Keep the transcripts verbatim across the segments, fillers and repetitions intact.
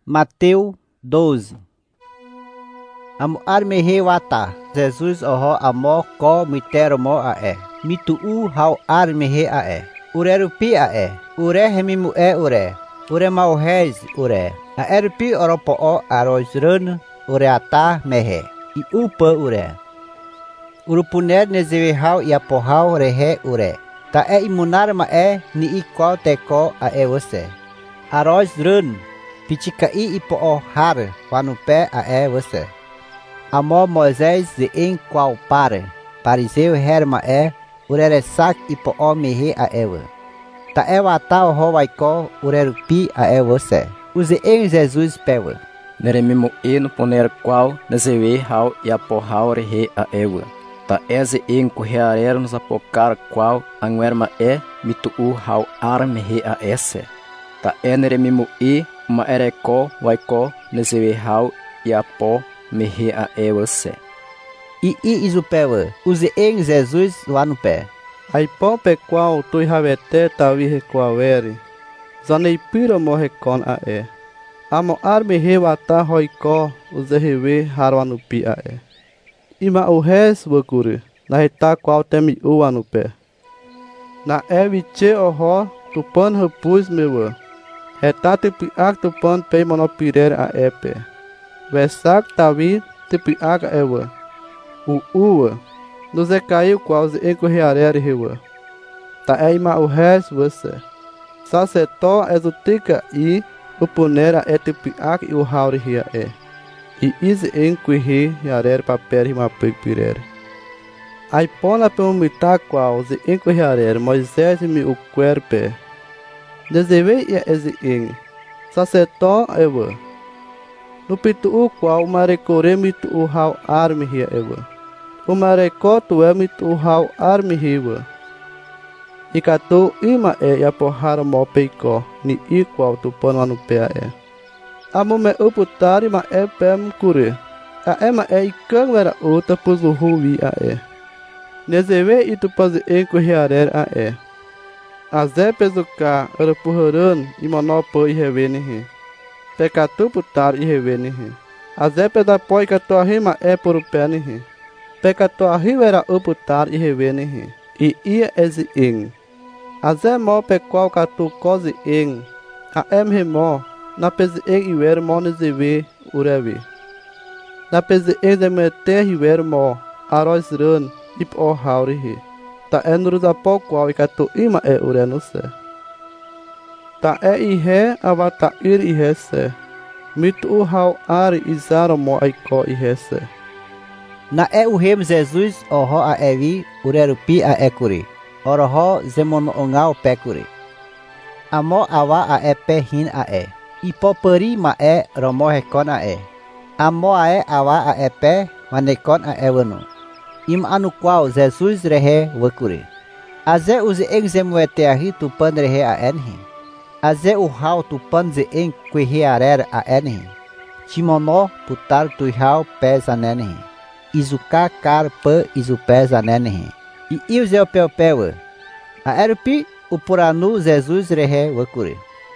Mateus doze. Amo armehe wata. Jesus oho amo ko mitero mo ae. Mitu u hau armehe ae. Ure rupi ae. Ure hemimu e ure. Ure mauhez ure. A erupi oropo o arozrun ure ata mehe. I upa ure. Urupuner nezewe hau iapo hau rehe ure. Ta e imunar ma e ni i ko teko ae wose. Arozrun. Pichika i ipo o har wanupe ae wose. Amo Moisés de em qual pare. Pariseu herma e. Ureresak ipo o mehe aewa. Ta e wata o ho waiko urerupi ae wose. Use em Jesus pewa. Neremimu e no poner qual nezewe hau e apohau rehe aewa. Ta eze em correarero nos apocar qual anguerma e mitu u hau armehe aese. Ta e neremimu e uma ereco waiko nezewe hau e apo mehe aewa se. I i izupewa. Use em Jesus lá no pé. Aipon pe qual tu havete tavi requavere. Zanei pira morre con a e. Amo arme rewata hoiko use rewe harwanupi a e. Ima o res wakure. Na reta qual temi u anupe. Na e viche oho tupan repus mewa. Reta tepi ak tupan pe monopirer a epe. Vesak tavi tepi ak ewa. O ua. Nos é caiu quase encorrearere rewa. Ta e ima o res você. Sacerto exotica e o ponera é tepi ak e o hauri ria é. E is encorre yarer papel rima pirer. Ai pona permita quase encorrearere Moisés me o querpe. Deseve e eze em. Sacerto ewa. No pitu o qual marecore mitu o hau arme ria ewa. O marecoto é mitu o hau arme riwa. E catou ima e e aporrara mo peicó, ni igual tu pano no pé é. Amo me uputari ma e pem cure. A ema e ikang vera outra pus o ruvi a e. Nezeve e tu paz encorrearer a e. A zé pezuka era purran e monopo e revene ri. Pecatu putar e revene ri. A zé pedapoi catou rima é por o pé ri. Pecatu a rivera uputar e revene ri. E ia eze ing. A zé mo pequal catu cose ing. A em remo. Na pese ing iwer mo nezeve urevi. Na pese ing zemete iwer mo. Arois run ip o hauri ri. Ta enrus a qual e catu ima e urenuse. Ta e i he avata ir i hese. Mitu u hau ari izaro mo aiko i hese. Na e o rei Jesus oho a evi urerupi a ekuri. Oroho zemono ongal pekuri. Amo awa a e pehin a e. Ipopari ma e romo rekon a e. Amo a e awa a e pe manekon a ewano. Im anu qual Jesus rehe wakuri. Aze uze eng zemuete ahi tupan rehe a enhi. Aze u hau tupan ze eng quehearer a enhi. Timono putar tu hau pes anenhi. Izuka kar pa izupes anenhi. I iu zeu peopewa. A erupi o puranu Jesus rehe wakuri.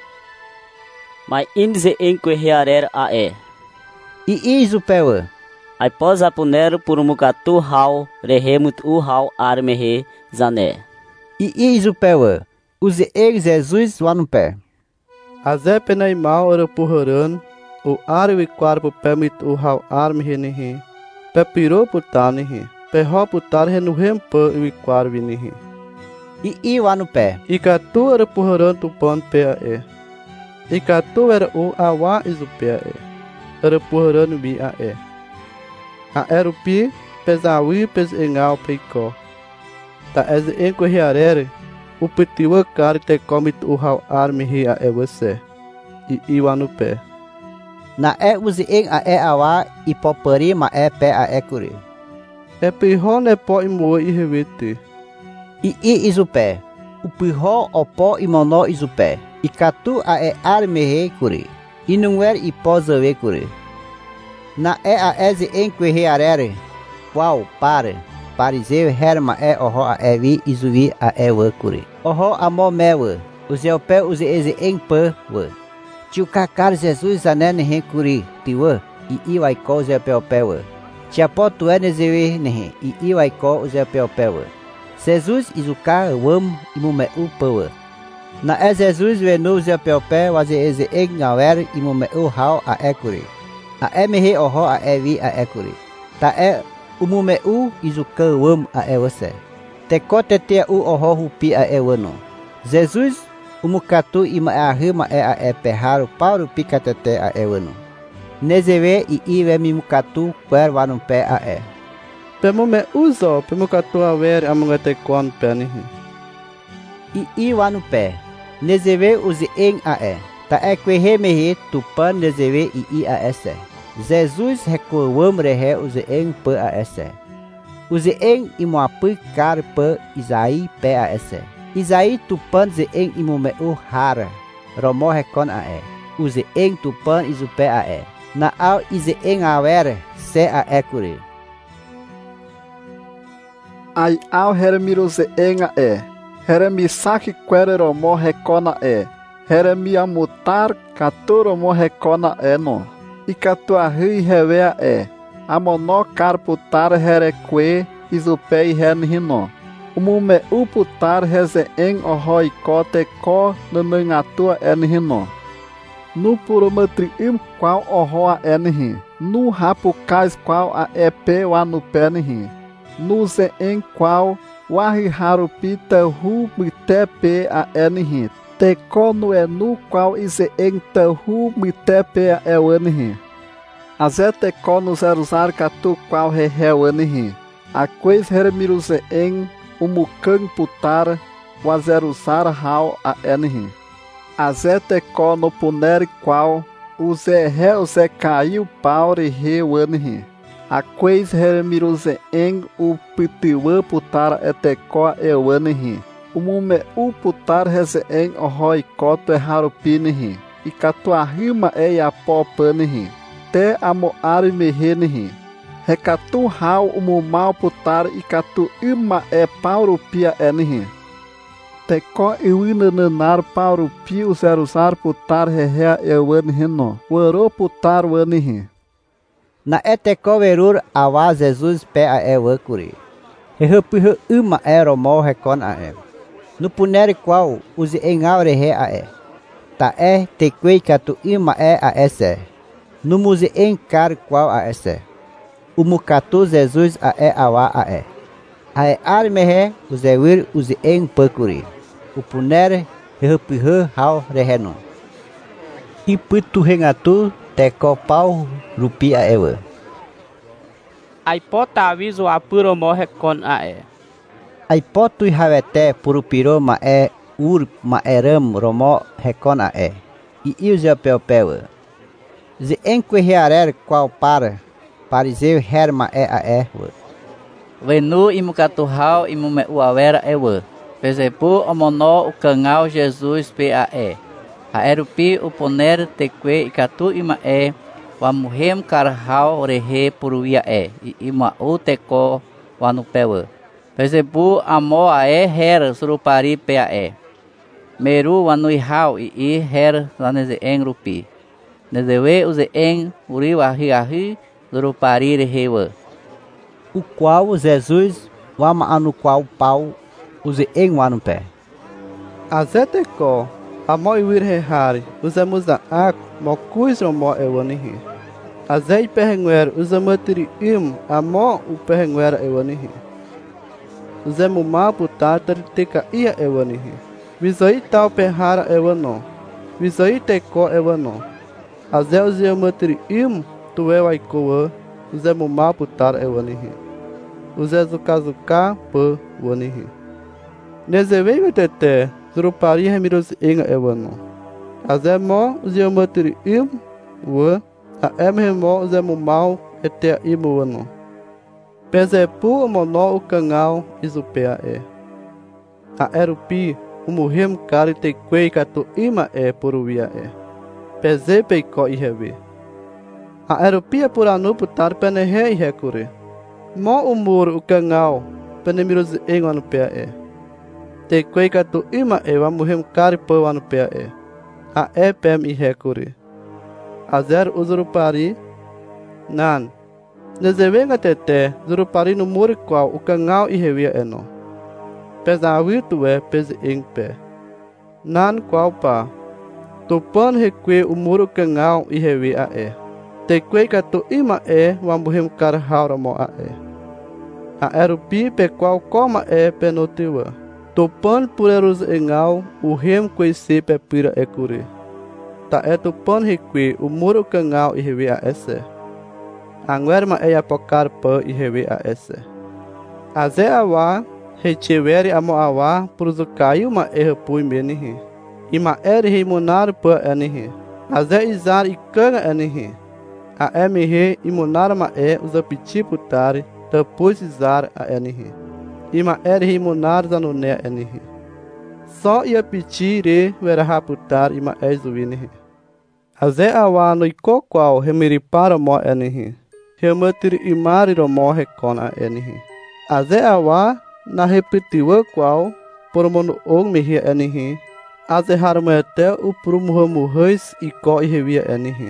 Mas inze encorrearer a e. I izupewa. Ai pós apunero por mukatu hau rehemut u hau armehe zané. I izupewa. Use ele Jesus lá no pé. A zé penaimal era purran. O ário e quarpo pemit o hau armehe nehe. Pepirou putar nehe. Perro putar renu rempa e quarvi nehe. I i lá no pé. E catu era purran tupan pé e. E catu era o awa izupé e. Era purran bi a e. A erupi pesawi pes engal peicó. Ta ez encorrearere. O petiwa cari te comit o hau arme ria e você. E iwa no pé. Na e use eng a e awa ipopari ma e pe a ekuri. E pirro ne po imo i revete. I i izupé. O pirro opo imono izupé. I catu a e arme kuri. I não er iposawe kuri. Na e a eze enquerearere. Qual pare. Pariseu herma e oho a evi izuvi a e wakuri. Oho amo mewa. Use o pé use eze empa wa. Tio Cacar Jesus ané nehe curi tiwa e i vai co Zé Pelpewa. Tia potu é nezewe nehe e i vai co Zé Pelpewa. Jesus izuka wam imume upawa. Na é Jesus venu Zé Pelpe waze eze egnawer imume u hau a ekuri. A é mehe oho a é vi a ekuri. Ta é umume u izuka wam a é você. Te kote te u oho hupi a é wano. Jesus umukatu ima a rima é a é perraro pauro picatete a é wano. Nezewe i iwe mimukatu quer vanum pé a é. Pemume uzo pemukatu a ver amungate kon penihi. I i vanum pé. Nezewe uzi eng a é. Ta é quehe mehe tupan nezewe i i a esse. Jesus recuam rehe uzi eng pe a esse. Uzi eng imuapu car pe Isaí pé a esse. Isaí tupan ze eng imume u hara. Romo recon a é. Uzi eng tupan izu pé a é. Na au ize eng a ver se a é curi. Ai au heremiruze eng a é. Heremisak quere romo recona é. Heremiamutar catoromo recona é no. E catuarri revea é. Amonó carputar hereque isupé e renrino. Umume uputar reze eng ohoi cote co nanangatua enrino. No puromatri im qual ohoa enri. No rapukais qual a ep wa no penri. No ze em qual wahi harupita hu mitepe a enri. Te co no é no qual ise em te hu mitepe a enri. Aze te co no zeruzar catu qual re enri. A quais hermiruze em umucan putar wa zeruzar hau a enri. Aze te co no puner qual o ze re o ze caiu paure re enri. A quais hermiruze em o pitiwa putar eteco e enri. O mume u putar reze em ohoi coto e harupinri. E catuarrima e a popanri. Te amoari mehenri. Recatu hau o mumal putar e catu ima e paurupia enri. Te co e uinananar paurupi o zeruzar putar rehea e enri no. Uero putar enri. Na eteco verur awa Jesus pé a é wakuri. Rehupihu ima é romo recon a é. No punere qual use engaure re a é. Ta é te quei catu ima é a esse. No muse encar qual a esse. O mukatu Jesus a é awa a é. A é arme re use wir use en pacuri. O punere rehupihu hau reheno. E putu rengatu te copau rupi a ewa. Ai pota aviso a puro morre con a é. Ai potu havete purupiro ma é ur ma eram romo recon a é. E iuze pelpewa. Ze enque rearer qual para pariseu her ma é a é. Venu imukatu hau imume uawera ewa. Pezepu omono o cangal Jesus P A E. A erupi o poner teque ikatu ima e. Wa muhem karhau rehe puruia e. I ima u teko wanupewa. Pezepu amo a e her surupari P A E. Meru wanui hau i i her zaneze eng rupi. Nezewe uze eng uri wahi ahi surupari rehewa. O qual Jesus wama anu qual pau use eng wanu pé. Azeteko amo iwir rehari usamuza ak mokuis romo ewanihi. Azei perrenguer usamatiri im amo u perrenguera ewanihi. Uzemu mal putar teka ia ewanihi. Visoi tal perrara ewano. Visoi teko ewano. Aze usamatiri im tu ewaikoa uzemu mal putar ewanihi. Uzezukazuka pa wanihi. Nezevei vetete zurupari remirus inga ewano. Azemo usamatiri im wa a emremo uzemu mal ete imu wano. Pezepu mono o cangal isupea é. A erupi o morrem cari te quei catu ima é poruia é. Peze peico e revi. A erupi é por anu putar penehe e recure. Mo o muro o cangal penemirus engano pea é. Te quei catu ima é va morrem cari po anu pea é. ae pem ihe kuri. Azer uzurupari nan. Nezewenga tete zurupari no muri qual o cangau ihewia eno. Pesa wirtue pes ingpe. Nan qual pa. Tupan reque o muro cangau ihewia e. Te quei katu ima e wambuhim karhaura mo a e. A erupi pe qual coma e penotiwa. Tupan purerus engau o rem quei pe pira e curi. Ta e tupan reque o muro cangau ihewia esse. Anguerma e apocar pa ihewia esse. Aze awa rechevere amo awa pruzucaiu ma e repui menihi. Ima eri reimunar pa enihi. Aze izar ikanga enihi. A emihe imunar ma e usa piti putari, tapus izar a enihi. Ima eri reimunar zanune enihi. Só ia piti re veraha putar ima e zuinihi. Aze awa no iko qual remiripara mo enihi. Rematiri imari romo recon a enihi. Aze awa na repetiwa qual por mono og mihia enihi. Aze harmete o prumuhamuhais iko ihewia enihi.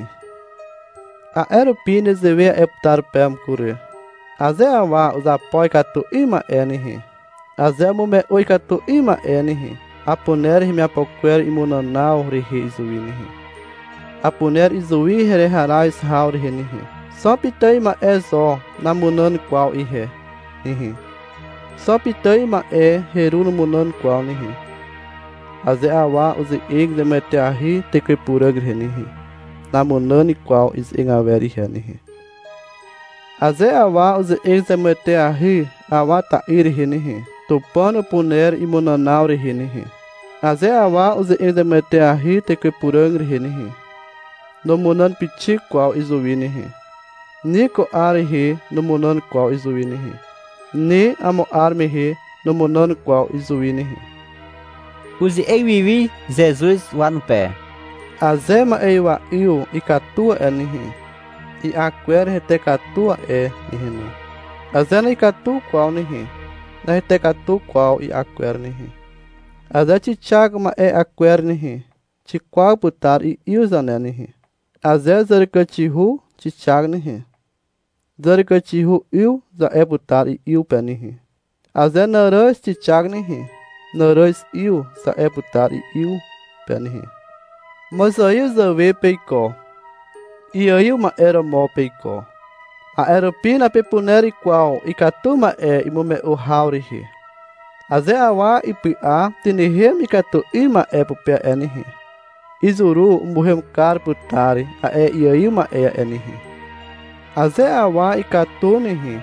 A eropine zevea eptar pem kure. Aze awa os apoi katu ima enihi. Aze mume oi katu ima enihi. Aponer me apoquer imunanau rihi izuinihi. Aponer izui reharais haur renihi. Só pitei ma é só namunan qual ihe. Nihi. Só pitei ma é heruno munan qual nihi. Aze awa os ig de meteahi tequepurag renihi. Namunan qual is ingaveri renihi. Aze awa os ig de meteahi awa tair renihi. Tupano puner imunanau renihi. Aze awa os ig de meteahi tequepurag renihi. No munan pichi qual izuinihi. Nico arihi no munan qual izuinihi. Ni amo armehi no munan qual izuinihi. Use ei vivi Jesus lá no pé. Azema eiwa iu ikatua enihi. I aquer retekatua e nihinu. Azena ikatu qual nihi. Na retekatu qual i aquer nihi. Azeti chagma e aquer nihi. Ti qual putar i iuzanenihi. Azezerikatihu ti chagnihi. Zerikatihu iu za e putar i iu penihi. Aze naras ti chagnihi. Naras iu sa e putar i iu penihi. Mas aí zave peiko. E aí uma era mo peiko. A eropina pepuneri qual i katuma e imume o haurihi. Aze awa i pia tinihem i katu ima e pupia enihi. Izuru muhem kar putari a e iaima e enihi. Aze awa ikatunihi.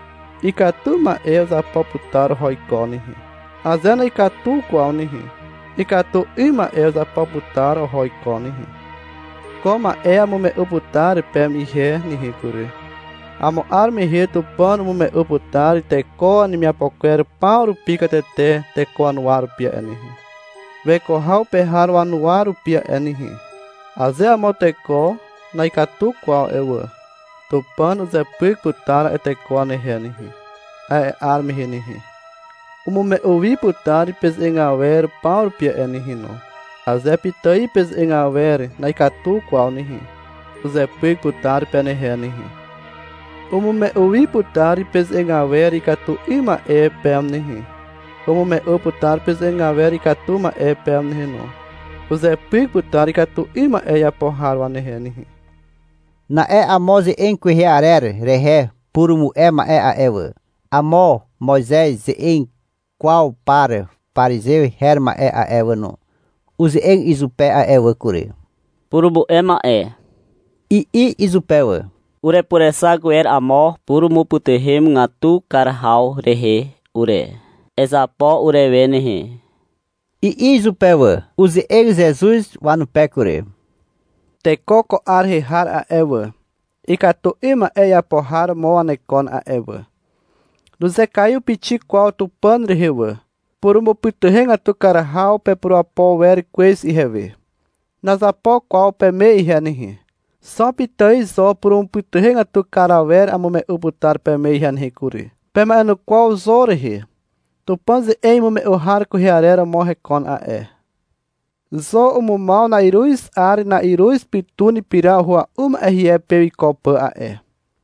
Ikatuma e za poputar hoikonihi. Azena ikatu qualnihi. Ikatu ima e za poputar hoikonihi. Koma e amume uputari pem ihe nihi kuri. Amo arme he tu pano mume uputari te koa ni mi apoquer pauro pica tete te koa nuaru pia enihi. Veko hau peharu anuaru pia enihi. Aze amoteko na ikatu qual ewa. Tu pano ze pik putara e te koa nehe enihi. A e arme he nihi. Umume uvi putari pes engawer pauro pia enihi no. Aze pitai pes engawer na ikatu qual nihi. Uze pik putari pe nehe enihi. Umume uvi putari pes engawer ikatu ima e pem nihi. Como me uputar pes engaver ikatuma e pem nihino. Uze pik putar ikatu ima e ya porharwa nihenihi. Na e amoze enque rearer rehe purumu ema e a ewa. Amo Moisés ze en qual para pariseu herma e a ewa no. Uze en izupe a ewa kure. Purumu ema e. I i izupewa. Ure puresa guer amo purumu putehem ngatu karhau rehe ure. Ezapo urevenihi. I izupewa. Use ele Jesus lá no pé cure. Te koko arhe har a ewa. Ikatu ima e ya pohar moanekon a ewa. Duze caiu piti qual tu pan rehewa. Por um pituhenga tu karahau pe pro apo ver quais i reve. Nazapo qual pe me i renihi. Só pitai zo por um pituhenga tu karaver amume uputar pe me i renihi kuri. Pe ma no qual zo rehe. Tu panze eimu me o harco rearera morre con a e. Zo umu mau na irus ar na irus pituni pira hua uma hie pewi kopa ae.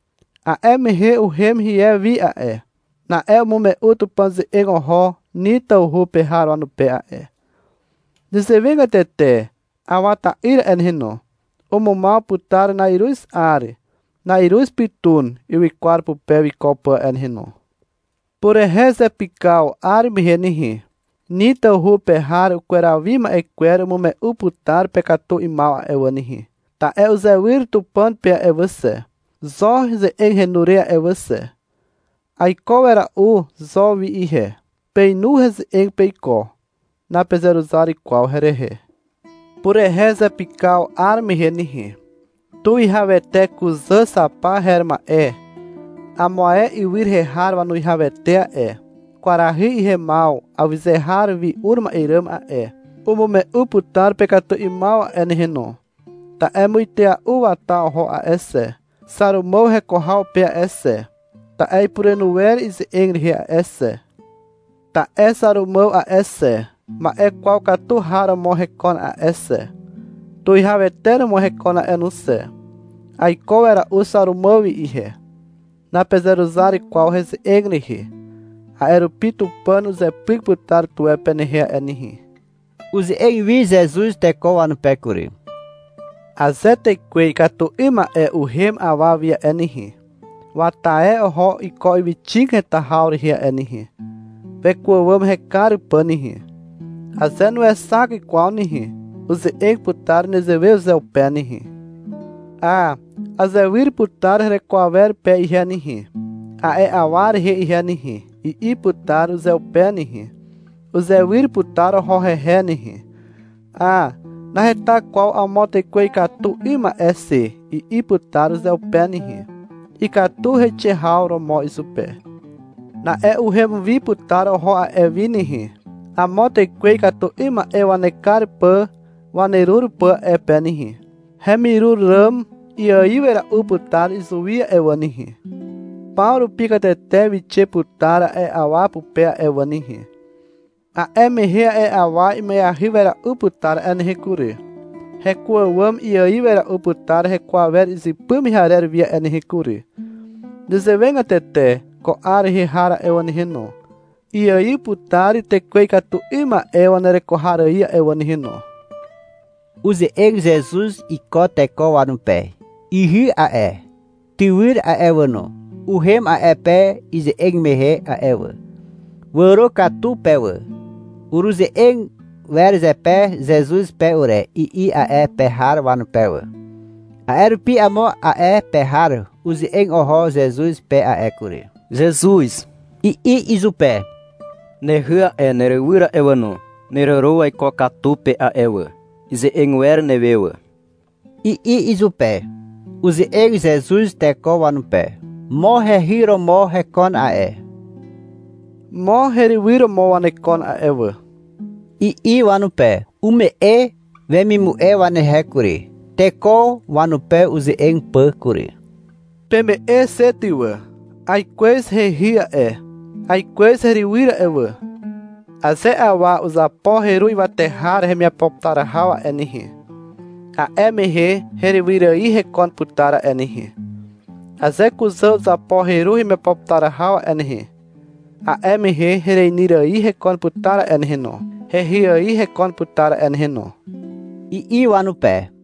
Ae mehe u hem hie vi ae. Na e umu me utu panze ego ho nita uhu peharo anu pe ae. Dese venga tete, awata ira enhino. Umu mau putar na irus ar, na irus pitun iwi quarpo pewi kopa enhino. Pure heze pikau ar mihenihi. Nita uhu pehar uqueravima e quero mume uputar pecatu imal a ewanihi. Ta e uze wirtu pan pe e você. Zó ze en renurea e você. Ai qual era u zó vi ihe. Peinu hez en peiko. Na pezeruzari qual herehe. Pure heze pikau arme renihi. Tu ihavete kuzã sapa herma e. Amoé e wir reharva no ihavetea e. Quarahi e remal, ao vizerrar vi urma iram a e. Umu me uputar pecatu imal a enheno. Ta é muitea uata ho a esse. Sarumou recorral pe a esse. Ta é purenuer is engri a esse. Ta é sarumou a esse. Ma é qual catu rara morrecon a esse. Tu ihavetero morrecona é no se. Ai qual era o sarumou e ihe. Na pezeruzari qual res engri. Aerupito panos é piputar tu é penerrea enihi. Os envi Jesus te coa no pecuri. Azete quei catu ima é o rem avavia enihi. Watae oho e coi vitinga ta hauri ria enihi. Vecuam recaro panihi. Azeno é saque qual nihi. Os enputar nezeveus é o penihi. Ah, azevir putar recoaver pe ihenihi. A é awar re ihenihi. E iputar o zé o penihi. O zé wir putar o rohehenihi. Ah, na reta qual a mote quei catu ima esse. E iputar o zé o penihi. E catu retirrauro mo isupé. Na é o remo vi putar o roa evinihi. A mote quei catu ima e wanecar pã. Wanerur pã e penihi. Remirur ram. E aí era uputar isuia evanihi. Paulo pica tete viche putara e awa pupea e vanihi. A emerrea e awa e meia rivera uputara e nehecure. Recua wam e aí vera uputara recuaver e zipumi harer via e nehecure. Desevenga tete, co are rihara e vanihino. E aí putari te queicatu ima e vanerecoharaia e vanihino. Use em Jesus e coteco a no pé. E ri a e. Tiwir a evano. O rem a e pé is eng mehe a ewa. Woro catu pewa. Uruze eng veres e pé Jesus pé ure. I i a e perrar vano pewa. A erupi amo a e perrar. Use eng oho Jesus pé a e cure. Jesus. I i is o pé. Nehua e nerewira ewano. Neroroa e cocatu pe a ewa. Is eng wer nevewa. I i is o pé. Use eng Jesus te cova no pé. Morre hiro morre con a e. Morre wiro mo anekon a ewa. I i wanu pé. Ume e vemi mu e wane hekuri. Teko wanu pé use eng pã kuri. Peme e setiwa. Ai quais he ria e. Ai quais he wira ewa. Aze awa usa porreru e vaterrar he me apoptara hawa enihi. A emehe he wira i recon putara enihi. Aze kuzão za porreru e me poptara hawa enhi. A emehe hereinira i recon putara enhi no. He ria i recon putara enhi no. I i wanu pé.